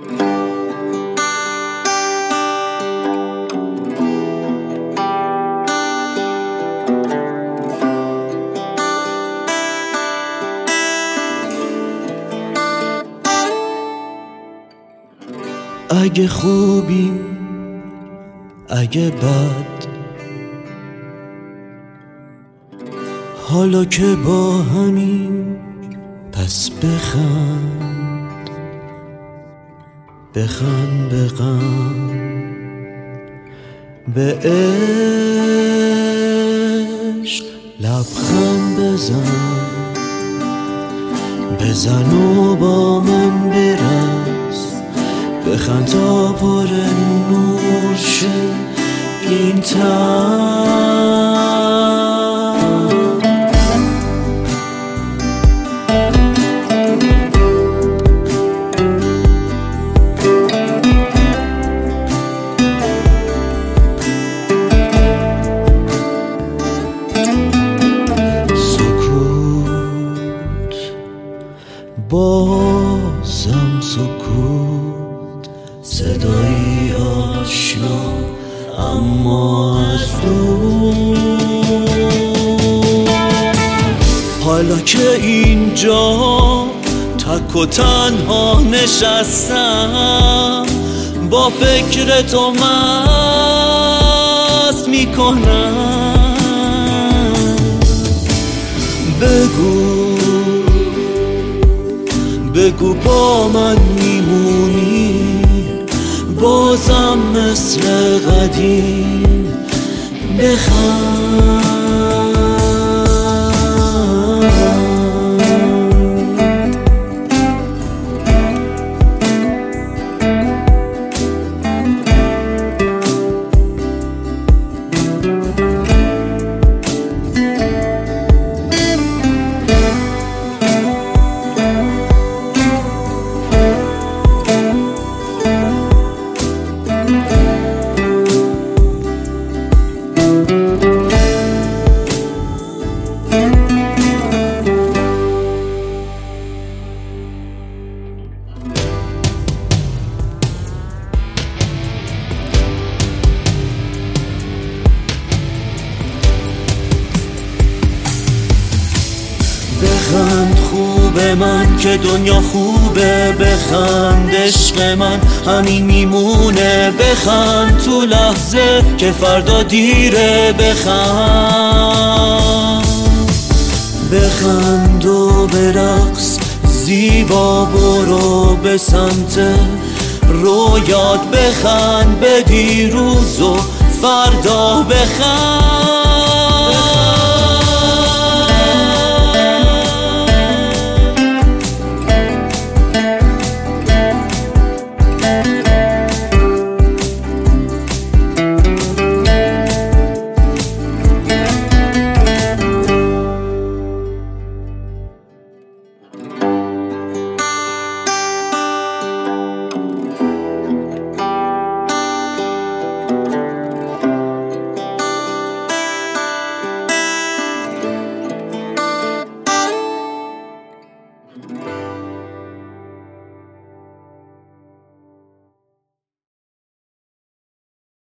اگه خوبی اگه بد، حالا که با همین پس بخند، بخند به غم، به عشق لبخند بزن، بزن و با من برس، بخند تا پر نور شه این تن. سکوت بازم سکوت، صدایی آشنا اما از دور. حالا که اینجا تک و تنها نشستم، با فکر تو مست میکنم. بگو با من میمونی بازم مثل قدیم، بخند. بخند خوب من که دنیا خوبه، بخند عشق من همین میمونه، بخند تو لحظه که فردا دیره، بخند و برقص زیبا، برو به سمت رویات، بخند به دیروز و فردا، بخند.